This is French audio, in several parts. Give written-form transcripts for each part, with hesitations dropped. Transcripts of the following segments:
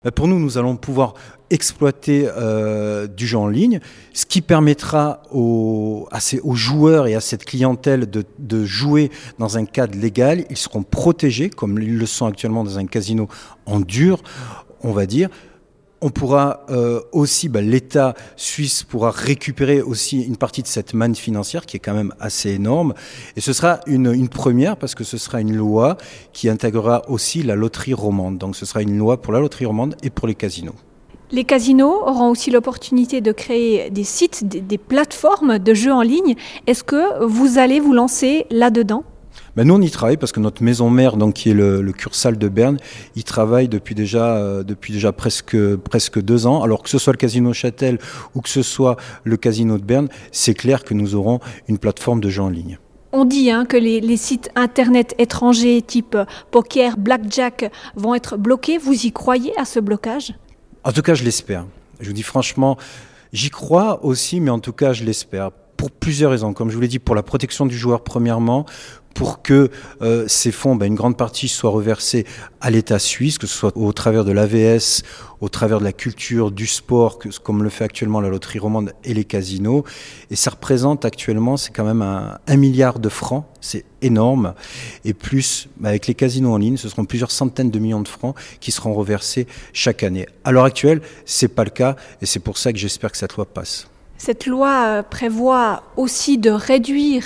Pour nous, nous allons pouvoir exploiter du jeu en ligne, ce qui permettra aux joueurs et à cette clientèle de jouer dans un cadre légal. Ils seront protégés, comme ils le sont actuellement dans un casino en dur, on va dire. On pourra aussi, l'État suisse pourra récupérer aussi une partie de cette manne financière qui est quand même assez énorme. Et ce sera une première parce que ce sera une loi qui intégrera aussi la loterie romande. Donc ce sera une loi pour la loterie romande et pour les casinos. Les casinos auront aussi l'opportunité de créer des sites, des plateformes de jeux en ligne. Est-ce que vous allez vous lancer là-dedans ? Nous, on y travaille parce que notre maison mère, donc, qui est le Cursal de Berne, y travaille depuis déjà presque 2 ans. Alors que ce soit le Casino Châtel ou que ce soit le Casino de Berne, c'est clair que nous aurons une plateforme de jeux en ligne. On dit que les sites internet étrangers type poker, blackjack vont être bloqués. Vous y croyez à ce blocage ? En tout cas, je l'espère. Je vous dis franchement, j'y crois aussi, mais en tout cas, je l'espère. Pour plusieurs raisons. Comme je vous l'ai dit, pour la protection du joueur, premièrement, pour que ces fonds, une grande partie, soient reversés à l'État suisse, que ce soit au travers de l'AVS, au travers de la culture, du sport, comme le fait actuellement la loterie romande et les casinos. Et ça représente actuellement, c'est quand même 1 milliard de francs, c'est énorme. Et plus, avec les casinos en ligne, ce seront plusieurs centaines de millions de francs qui seront reversés chaque année. À l'heure actuelle, c'est pas le cas, et c'est pour ça que j'espère que cette loi passe. Cette loi prévoit aussi de réduire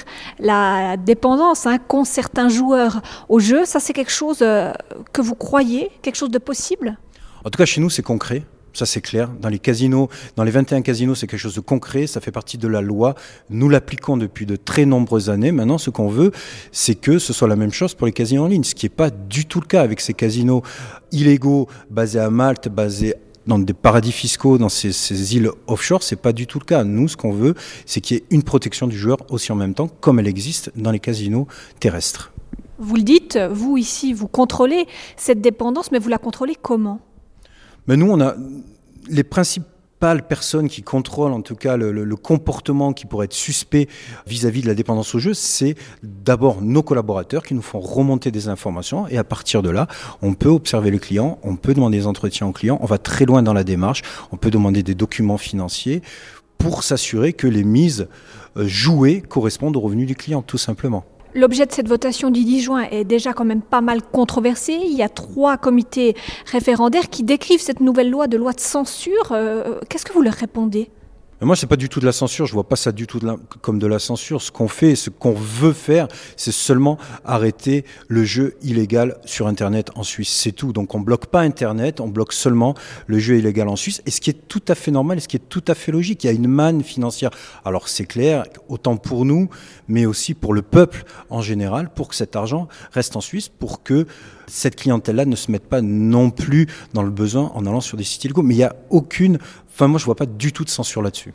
la dépendance qu'ont certains joueurs au jeu. Ça, c'est quelque chose que vous croyez, quelque chose de possible ? En tout cas, chez nous, c'est concret. Ça, c'est clair. Dans les casinos, dans les 21 casinos, c'est quelque chose de concret. Ça fait partie de la loi. Nous l'appliquons depuis de très nombreuses années. Maintenant, ce qu'on veut, c'est que ce soit la même chose pour les casinos en ligne, ce qui n'est pas du tout le cas avec ces casinos illégaux basés à Malte, basés dans des paradis fiscaux, dans ces îles offshore, c'est pas du tout le cas. Nous, ce qu'on veut, c'est qu'il y ait une protection du joueur aussi en même temps, comme elle existe dans les casinos terrestres. Vous le dites, vous ici, vous contrôlez cette dépendance, mais vous la contrôlez comment ? Nous, on a les principales personnes qui contrôlent en tout cas le comportement qui pourrait être suspect vis-à-vis de la dépendance au jeu, c'est d'abord nos collaborateurs qui nous font remonter des informations et à partir de là, on peut observer le client, on peut demander des entretiens au client, on va très loin dans la démarche, on peut demander des documents financiers pour s'assurer que les mises jouées correspondent aux revenus du client, tout simplement. L'objet de cette votation du 10 juin est déjà quand même pas mal controversé. Il y a 3 comités référendaires qui décrivent cette nouvelle loi de censure. Qu'est-ce que vous leur répondez ? Moi, c'est pas du tout de la censure. Je vois pas ça du tout comme de la censure. Ce qu'on fait, ce qu'on veut faire, c'est seulement arrêter le jeu illégal sur Internet en Suisse. C'est tout. Donc, on bloque pas Internet, on bloque seulement le jeu illégal en Suisse. Et ce qui est tout à fait normal, et ce qui est tout à fait logique, il y a une manne financière. Alors, c'est clair, autant pour nous, mais aussi pour le peuple en général, pour que cet argent reste en Suisse, pour que cette clientèle-là ne se mette pas non plus dans le besoin en allant sur des sites illégaux. Mais il y a moi, je vois pas du tout de censure là-dessus.